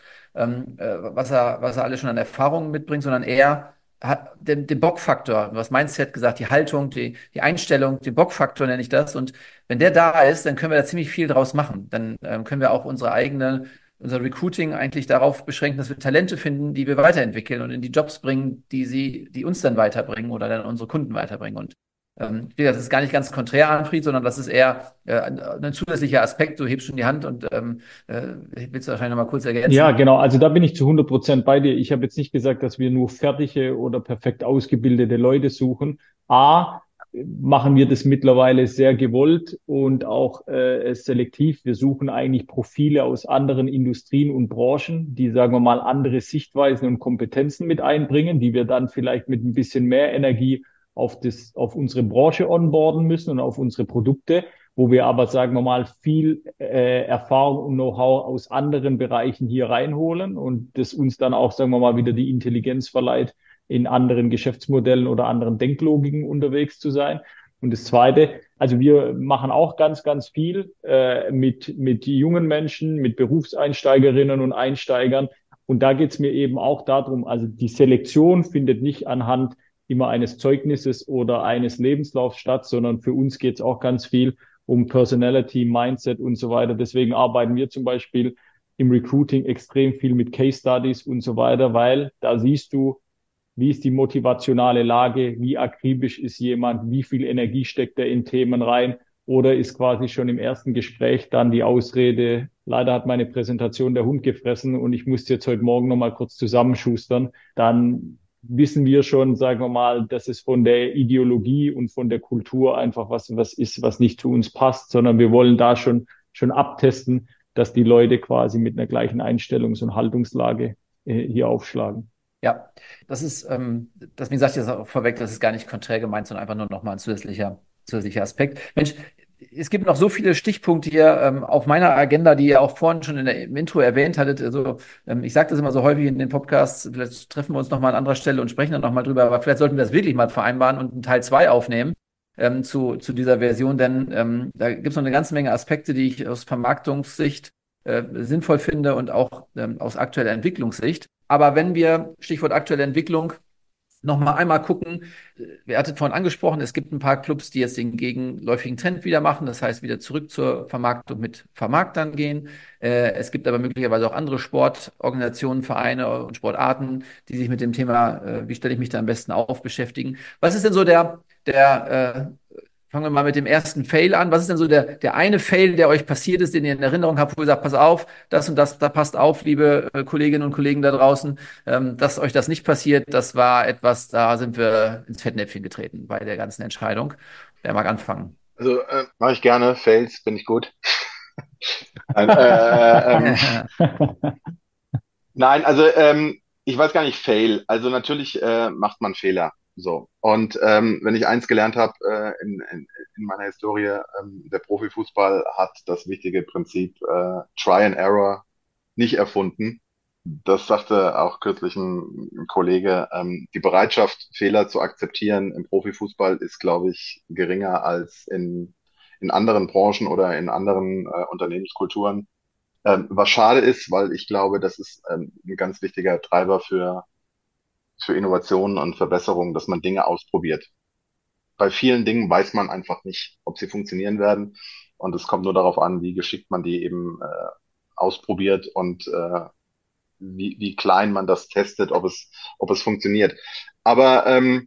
was er alles schon an Erfahrungen mitbringt, sondern eher den Bockfaktor, du hast Mindset gesagt, die Haltung, die Einstellung, den Bockfaktor nenne ich das. Und wenn der da ist, dann können wir da ziemlich viel draus machen. Dann können wir auch unser Recruiting eigentlich darauf beschränken, dass wir Talente finden, die wir weiterentwickeln und in die Jobs bringen, die uns dann weiterbringen oder dann unsere Kunden weiterbringen. Und wie gesagt, das ist gar nicht ganz konträr, Anfried, sondern das ist eher ein zusätzlicher Aspekt. Du hebst schon die Hand und willst du wahrscheinlich noch mal kurz ergänzen? Ja, genau. Also da bin ich zu 100% bei dir. Ich habe jetzt nicht gesagt, dass wir nur fertige oder perfekt ausgebildete Leute suchen. Machen wir das mittlerweile sehr gewollt und auch selektiv. Wir suchen eigentlich Profile aus anderen Industrien und Branchen, die, sagen wir mal, andere Sichtweisen und Kompetenzen mit einbringen, die wir dann vielleicht mit ein bisschen mehr Energie auf unsere Branche onboarden müssen und auf unsere Produkte, wo wir aber, sagen wir mal, viel Erfahrung und Know-how aus anderen Bereichen hier reinholen und das uns dann auch, sagen wir mal, wieder die Intelligenz verleiht, in anderen Geschäftsmodellen oder anderen Denklogiken unterwegs zu sein. Und das Zweite, also wir machen auch ganz, ganz viel mit jungen Menschen, mit Berufseinsteigerinnen und Einsteigern. Und da geht's mir eben auch darum, also die Selektion findet nicht anhand immer eines Zeugnisses oder eines Lebenslaufs statt, sondern für uns geht's auch ganz viel um Personality, Mindset und so weiter. Deswegen arbeiten wir zum Beispiel im Recruiting extrem viel mit Case Studies und so weiter, weil da siehst du, wie ist die motivationale Lage, wie akribisch ist jemand, wie viel Energie steckt er in Themen rein, oder ist quasi schon im ersten Gespräch dann die Ausrede, leider hat meine Präsentation der Hund gefressen und ich musste jetzt heute Morgen nochmal kurz zusammenschustern, dann wissen wir schon, sagen wir mal, dass es von der Ideologie und von der Kultur einfach was ist, was nicht zu uns passt, sondern wir wollen da schon abtesten, dass die Leute quasi mit einer gleichen Einstellungs- und Haltungslage hier aufschlagen. Ja, das ist, deswegen sage ich das auch vorweg, das ist gar nicht konträr gemeint, sondern einfach nur nochmal ein zusätzlicher Aspekt. Mensch, es gibt noch so viele Stichpunkte hier auf meiner Agenda, die ihr auch vorhin schon im Intro erwähnt hattet. Also, ich sage das immer so häufig in den Podcasts, vielleicht treffen wir uns nochmal an anderer Stelle und sprechen dann nochmal drüber, aber vielleicht sollten wir das wirklich mal vereinbaren und einen Teil 2 aufnehmen zu dieser Version, denn da gibt es noch eine ganze Menge Aspekte, die ich aus Vermarktungssicht sinnvoll finde und auch aus aktueller Entwicklungssicht. Aber wenn wir, Stichwort aktuelle Entwicklung, noch mal einmal gucken, ihr hattet vorhin angesprochen, es gibt ein paar Clubs, die jetzt den gegenläufigen Trend wieder machen, das heißt wieder zurück zur Vermarktung mit Vermarktern gehen. Es gibt aber möglicherweise auch andere Sportorganisationen, Vereine und Sportarten, die sich mit dem Thema, wie stelle ich mich da am besten auf, beschäftigen. Was ist denn so fangen wir mal mit dem ersten Fail an. Was ist denn so der eine Fail, der euch passiert ist, den ihr in Erinnerung habt, wo ihr sagt, pass auf, das und das, da passt auf, liebe Kolleginnen und Kollegen da draußen, dass euch das nicht passiert. Das war etwas, da sind wir ins Fettnäpfchen getreten bei der ganzen Entscheidung. Wer mag anfangen? Also mache ich gerne. Fails, bin ich gut. Nein, nein, also ich weiß gar nicht, Fail. Also natürlich macht man Fehler. So. Und wenn ich eins gelernt habe in meiner Historie, der Profifußball hat das wichtige Prinzip Try and Error nicht erfunden. Das sagte auch kürzlich ein Kollege. Die Bereitschaft, Fehler zu akzeptieren im Profifußball ist, glaube ich, geringer als in anderen Branchen oder in anderen Unternehmenskulturen. Was schade ist, weil ich glaube, das ist ein ganz wichtiger Treiber für Innovationen und Verbesserungen, dass man Dinge ausprobiert. Bei vielen Dingen weiß man einfach nicht, ob sie funktionieren werden. Und es kommt nur darauf an, wie geschickt man die eben ausprobiert und wie klein man das testet, ob es funktioniert. Aber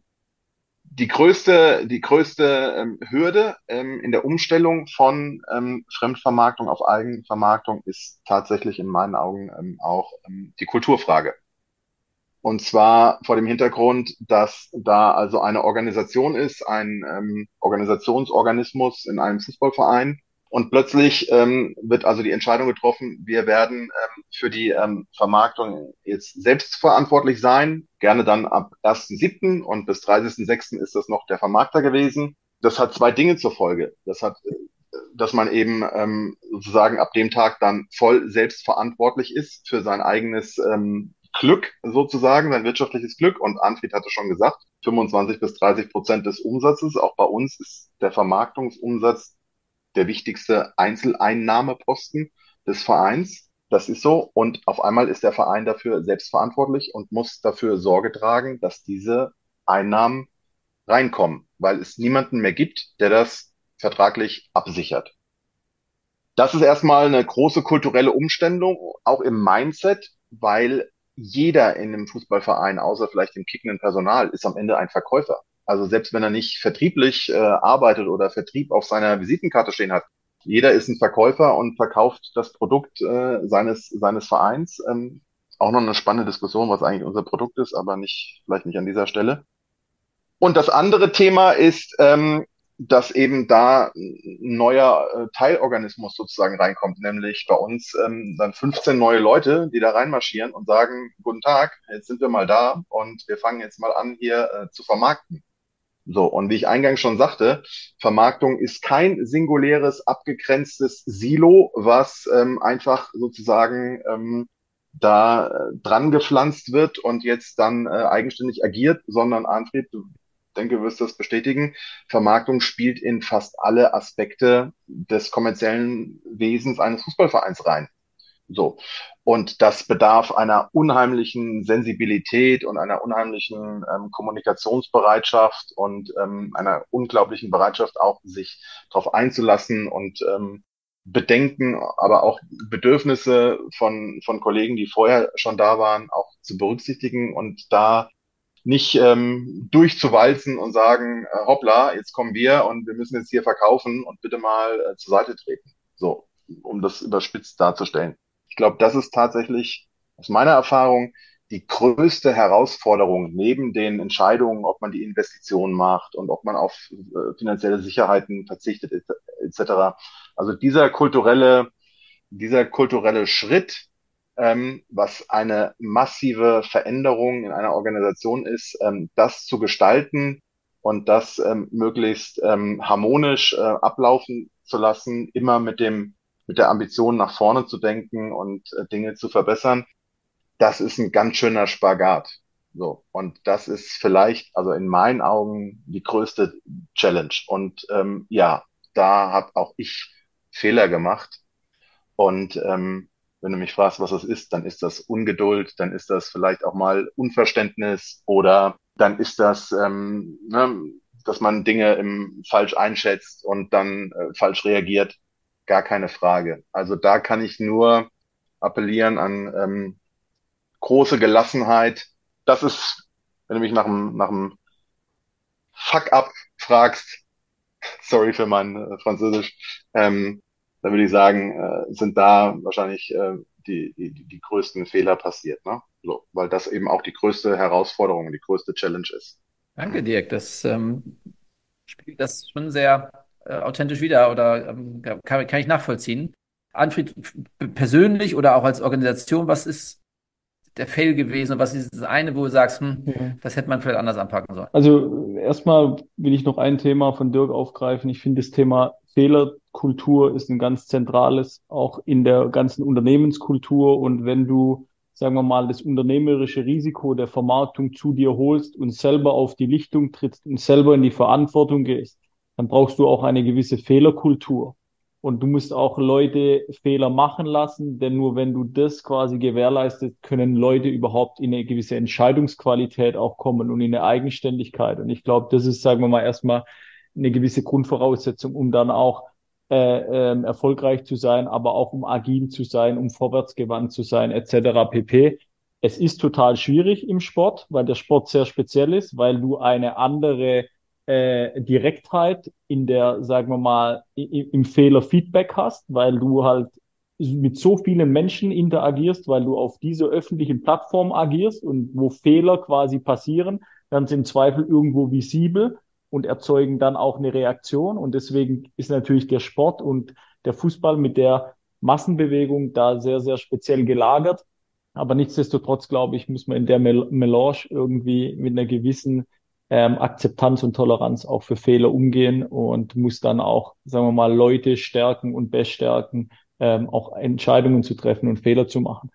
die größte Hürde in der Umstellung von Fremdvermarktung auf Eigenvermarktung ist tatsächlich in meinen Augen auch die Kulturfrage. Und zwar vor dem Hintergrund, dass da also eine Organisation ist, ein Organisationsorganismus in einem Fußballverein. Und plötzlich wird also die Entscheidung getroffen, wir werden für die Vermarktung jetzt selbst verantwortlich sein, gerne dann ab 1.7. und bis 30.6. ist das noch der Vermarkter gewesen. Das hat zwei Dinge zur Folge. Dass man eben sozusagen ab dem Tag dann voll selbstverantwortlich ist für sein eigenes Glück sozusagen, sein wirtschaftliches Glück. Und Anfried hatte schon gesagt, 25-30% des Umsatzes. Auch bei uns ist der Vermarktungsumsatz der wichtigste Einzeleinnahmeposten des Vereins. Das ist so. Und auf einmal ist der Verein dafür selbstverantwortlich und muss dafür Sorge tragen, dass diese Einnahmen reinkommen, weil es niemanden mehr gibt, der das vertraglich absichert. Das ist erstmal eine große kulturelle Umstellung, auch im Mindset, weil jeder in einem Fußballverein, außer vielleicht dem kickenden Personal, ist am Ende ein Verkäufer. Also selbst wenn er nicht vertrieblich arbeitet oder Vertrieb auf seiner Visitenkarte stehen hat, jeder ist ein Verkäufer und verkauft das Produkt seines Vereins. Auch noch eine spannende Diskussion, was eigentlich unser Produkt ist, aber vielleicht nicht an dieser Stelle. Und das andere Thema ist, dass eben da ein neuer Teilorganismus sozusagen reinkommt, nämlich bei uns dann 15 neue Leute, die da reinmarschieren und sagen, guten Tag, jetzt sind wir mal da und wir fangen jetzt mal an, hier zu vermarkten. So, und wie ich eingangs schon sagte, Vermarktung ist kein singuläres, abgegrenztes Silo, was einfach sozusagen da dran gepflanzt wird und jetzt dann eigenständig agiert, sondern Antrieb, denke, du wirst das bestätigen. Vermarktung spielt in fast alle Aspekte des kommerziellen Wesens eines Fußballvereins rein. So. Und das bedarf einer unheimlichen Sensibilität und einer unheimlichen Kommunikationsbereitschaft und einer unglaublichen Bereitschaft auch, sich darauf einzulassen und Bedenken, aber auch Bedürfnisse von Kollegen, die vorher schon da waren, auch zu berücksichtigen und da nicht durchzuwalzen und sagen, hoppla, jetzt kommen wir und wir müssen jetzt hier verkaufen und bitte mal zur Seite treten. So, um das überspitzt darzustellen. Ich glaube, das ist tatsächlich aus meiner Erfahrung die größte Herausforderung neben den Entscheidungen, ob man die Investitionen macht und ob man auf finanzielle Sicherheiten verzichtet, etc. Also dieser kulturelle Schritt, was eine massive Veränderung in einer Organisation ist, das zu gestalten und das möglichst harmonisch ablaufen zu lassen, immer mit der Ambition nach vorne zu denken und Dinge zu verbessern, das ist ein ganz schöner Spagat. So. Und das ist vielleicht, also in meinen Augen, die größte Challenge. Und ja, da habe auch ich Fehler gemacht. Und wenn du mich fragst, was das ist, dann ist das Ungeduld, dann ist das vielleicht auch mal Unverständnis oder dann ist das, dass man Dinge falsch einschätzt und dann falsch reagiert. Gar keine Frage. Also da kann ich nur appellieren an große Gelassenheit. Das ist, wenn du mich nach einem Fuck-up fragst, sorry für mein Französisch, dann würde ich sagen, sind da wahrscheinlich die größten Fehler passiert, ne? So, weil das eben auch die größte Herausforderung, die größte Challenge ist. Danke, Dirk. Das spiegelt das schon sehr authentisch wider oder kann ich nachvollziehen. Anfried, persönlich oder auch als Organisation, was ist der Fail gewesen und was ist das eine, wo du sagst, Ja. das hätte man vielleicht anders anpacken sollen? Also erstmal will ich noch ein Thema von Dirk aufgreifen. Ich finde, das Thema Fehlerkultur ist ein ganz zentrales, auch in der ganzen Unternehmenskultur. Und wenn du, sagen wir mal, das unternehmerische Risiko der Vermarktung zu dir holst und selber auf die Lichtung trittst und selber in die Verantwortung gehst, dann brauchst du auch eine gewisse Fehlerkultur. Und du musst auch Leute Fehler machen lassen, denn nur wenn du das quasi gewährleistest, können Leute überhaupt in eine gewisse Entscheidungsqualität auch kommen und in eine Eigenständigkeit. Und ich glaube, das ist, sagen wir mal, erstmal eine gewisse Grundvoraussetzung, um dann auch erfolgreich zu sein, aber auch um agil zu sein, um vorwärtsgewandt zu sein, etc. pp. Es ist total schwierig im Sport, weil der Sport sehr speziell ist, weil du eine andere Direktheit in der, sagen wir mal, im Fehler-Feedback hast, weil du halt mit so vielen Menschen interagierst, weil du auf dieser öffentlichen Plattform agierst und wo Fehler quasi passieren, werden sie im Zweifel irgendwo visibel und erzeugen dann auch eine Reaktion. Und deswegen ist natürlich der Sport und der Fußball mit der Massenbewegung da sehr, sehr speziell gelagert. Aber nichtsdestotrotz, glaube ich, muss man in der Melange irgendwie mit einer gewissen Akzeptanz und Toleranz auch für Fehler umgehen und muss dann auch, sagen wir mal, Leute stärken und bestärken, auch Entscheidungen zu treffen und Fehler zu machen.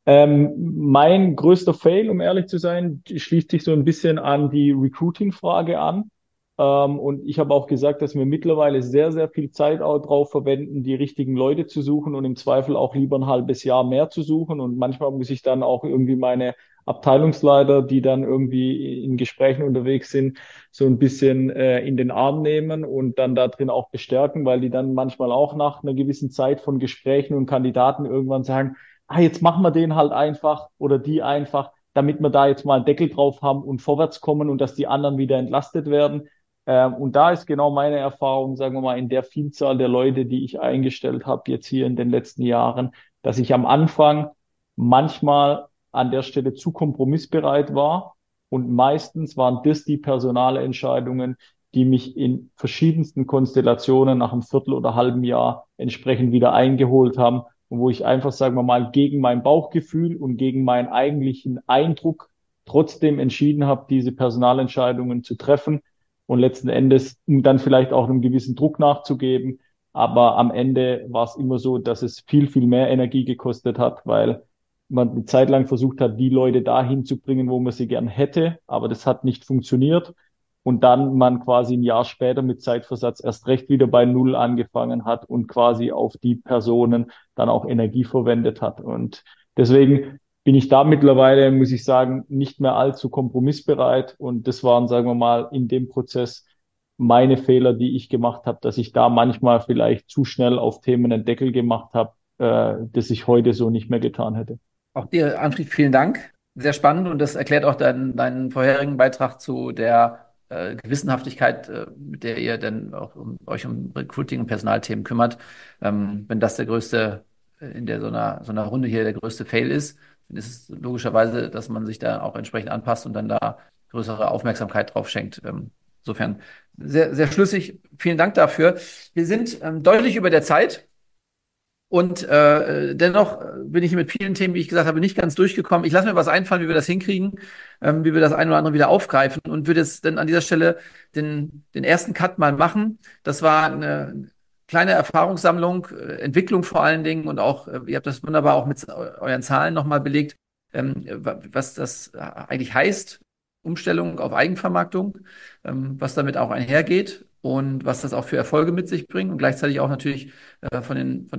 Mein größter Fail, um ehrlich zu sein, schließt sich so ein bisschen an die Recruiting-Frage an. Und ich habe auch gesagt, dass wir mittlerweile sehr, sehr viel Zeit auch drauf verwenden, die richtigen Leute zu suchen und im Zweifel auch lieber ein halbes Jahr mehr zu suchen. Und manchmal muss ich dann auch irgendwie meine Abteilungsleiter, die dann irgendwie in Gesprächen unterwegs sind, so ein bisschen in den Arm nehmen und dann da drin auch bestärken, weil die dann manchmal auch nach einer gewissen Zeit von Gesprächen und Kandidaten irgendwann sagen, jetzt machen wir den halt einfach oder die einfach, damit wir da jetzt mal einen Deckel drauf haben und vorwärts kommen und dass die anderen wieder entlastet werden. Und da ist genau meine Erfahrung, sagen wir mal, in der Vielzahl der Leute, die ich eingestellt habe jetzt hier in den letzten Jahren, dass ich am Anfang manchmal an der Stelle zu kompromissbereit war. Und meistens waren das die Personalentscheidungen, die mich in verschiedensten Konstellationen nach einem Viertel oder halben Jahr entsprechend wieder eingeholt haben. Und wo ich einfach, sagen wir mal, gegen mein Bauchgefühl und gegen meinen eigentlichen Eindruck trotzdem entschieden habe, diese Personalentscheidungen zu treffen. Und letzten Endes, um dann vielleicht auch einem gewissen Druck nachzugeben. Aber am Ende war es immer so, dass es viel, viel mehr Energie gekostet hat, weil man eine Zeit lang versucht hat, die Leute dahin zu bringen, wo man sie gern hätte. Aber das hat nicht funktioniert. Und dann man quasi ein Jahr später mit Zeitversatz erst recht wieder bei Null angefangen hat und quasi auf die Personen dann auch Energie verwendet hat. Und deswegen bin ich da mittlerweile, muss ich sagen, nicht mehr allzu kompromissbereit. Und das waren, sagen wir mal, in dem Prozess meine Fehler, die ich gemacht habe, dass ich da manchmal vielleicht zu schnell auf Themen einen Deckel gemacht habe, das ich heute so nicht mehr getan hätte. Auch dir, Anfried, vielen Dank. sehr spannend und das erklärt auch deinen vorherigen Beitrag zu der Gewissenhaftigkeit, mit der ihr dann auch euch um Recruiting und Personalthemen kümmert. Wenn das der größte, in der so einer Runde hier der größte Fail ist, dann ist es logischerweise, dass man sich da auch entsprechend anpasst und dann da größere Aufmerksamkeit drauf schenkt. Insofern sehr, sehr schlüssig. Vielen Dank dafür. Wir sind deutlich über der Zeit. Und dennoch bin ich mit vielen Themen, wie ich gesagt habe, nicht ganz durchgekommen. Ich lasse mir was einfallen, wie wir das hinkriegen, wie wir das ein oder andere wieder aufgreifen und würde jetzt dann an dieser Stelle den ersten Cut mal machen. Das war eine kleine Erfahrungssammlung, Entwicklung vor allen Dingen und auch, ihr habt das wunderbar auch mit euren Zahlen nochmal belegt, was das eigentlich heißt, Umstellung auf Eigenvermarktung, was damit auch einhergeht und was das auch für Erfolge mit sich bringt und gleichzeitig auch natürlich von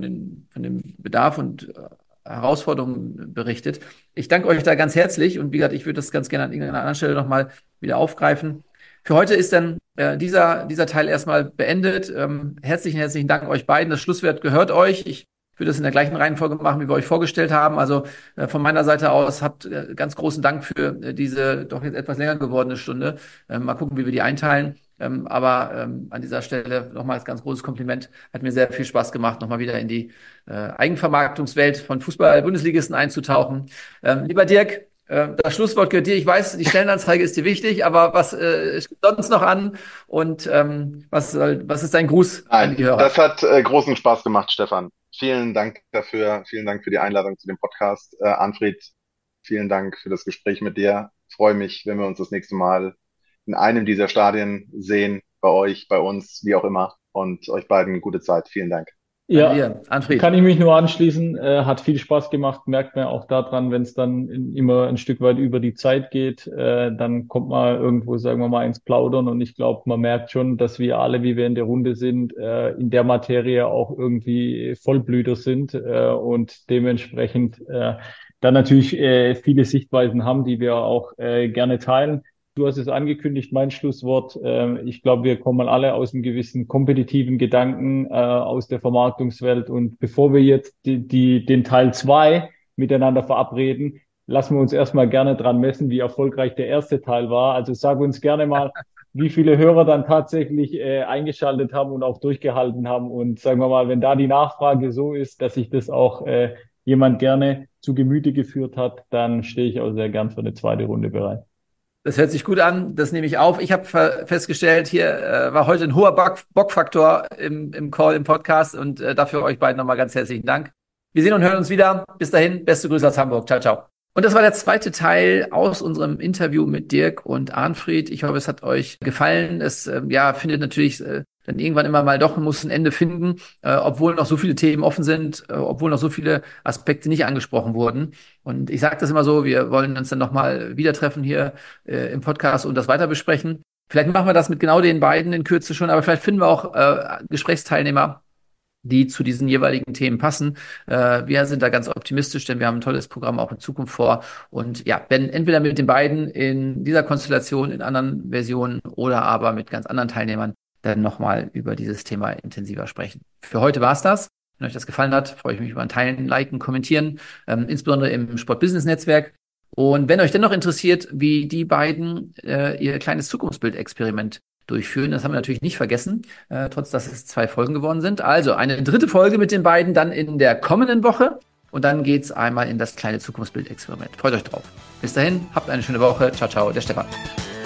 dem Bedarf und Herausforderungen berichtet. Ich danke euch da ganz herzlich und wie gesagt, ich würde das ganz gerne an irgendeiner anderen Stelle nochmal wieder aufgreifen. Für heute ist dann dieser Teil erstmal beendet. Herzlichen Dank euch beiden. Das Schlusswort gehört euch. Ich würde das in der gleichen Reihenfolge machen, wie wir euch vorgestellt haben. Also von meiner Seite aus habt ganz großen Dank für diese doch jetzt etwas länger gewordene Stunde. Mal gucken, wie wir die einteilen. Aber an dieser Stelle nochmals ganz großes Kompliment. Hat mir sehr viel Spaß gemacht, nochmal wieder in die Eigenvermarktungswelt von Fußball-Bundesligisten einzutauchen. Lieber Dirk, das Schlusswort gehört dir. Ich weiß, die Stellenanzeige ist dir wichtig, aber was steht sonst noch an? Und was ist dein Gruß an die Hörer? Das hat großen Spaß gemacht, Stefan. Vielen Dank dafür. Vielen Dank für die Einladung zu dem Podcast. Arnfried, vielen Dank für das Gespräch mit dir. Ich freue mich, wenn wir uns das nächste Mal in einem dieser Stadien sehen, bei euch, bei uns, wie auch immer. Und euch beiden gute Zeit. Vielen Dank. Ja, kann ich mich nur anschließen. Hat viel Spaß gemacht, merkt man auch daran, wenn es dann immer ein Stück weit über die Zeit geht, dann kommt man irgendwo, sagen wir mal, ins Plaudern und ich glaube, man merkt schon, dass wir alle, wie wir in der Runde sind, in der Materie auch irgendwie Vollblüter sind und dementsprechend dann natürlich viele Sichtweisen haben, die wir auch gerne teilen. Du hast es angekündigt, mein Schlusswort. Ich glaube, wir kommen alle aus einem gewissen kompetitiven Gedanken aus der Vermarktungswelt. Und bevor wir jetzt den Teil 2 miteinander verabreden, lassen wir uns erstmal gerne dran messen, wie erfolgreich der erste Teil war. Also sag uns gerne mal, wie viele Hörer dann tatsächlich eingeschaltet haben und auch durchgehalten haben. Und sagen wir mal, wenn da die Nachfrage so ist, dass sich das auch jemand gerne zu Gemüte geführt hat, dann stehe ich auch sehr gern für eine zweite Runde bereit. Das hört sich gut an, das nehme ich auf. Ich habe festgestellt, hier war heute ein hoher Bockfaktor im Call, im Podcast und dafür euch beiden nochmal ganz herzlichen Dank. Wir sehen und hören uns wieder. Bis dahin, beste Grüße aus Hamburg. Ciao, ciao. Und das war der zweite Teil aus unserem Interview mit Dirk und Arnfried. Ich hoffe, es hat euch gefallen. Es findet natürlich dann irgendwann immer mal doch, muss ein Ende finden, obwohl noch so viele Themen offen sind, obwohl noch so viele Aspekte nicht angesprochen wurden. Und ich sage das immer so, wir wollen uns dann nochmal wieder treffen hier im Podcast und das weiter besprechen. Vielleicht machen wir das mit genau den beiden in Kürze schon, aber vielleicht finden wir auch Gesprächsteilnehmer, die zu diesen jeweiligen Themen passen. Wir sind da ganz optimistisch, denn wir haben ein tolles Programm auch in Zukunft vor. Und ja, wenn entweder mit den beiden in dieser Konstellation, in anderen Versionen oder aber mit ganz anderen Teilnehmern, dann nochmal über dieses Thema intensiver sprechen. Für heute war's das. Wenn euch das gefallen hat, freue ich mich über ein Teilen, Liken, Kommentieren, insbesondere im Sport-Business-Netzwerk. Und wenn euch dennoch interessiert, wie die beiden ihr kleines Zukunftsbild-Experiment durchführen, das haben wir natürlich nicht vergessen, trotz dass es 2 Folgen geworden sind. Also eine 3. Folge mit den beiden dann in der kommenden Woche und dann geht's einmal in das kleine Zukunftsbild-Experiment. Freut euch drauf. Bis dahin, habt eine schöne Woche. Ciao, ciao, der Stefan.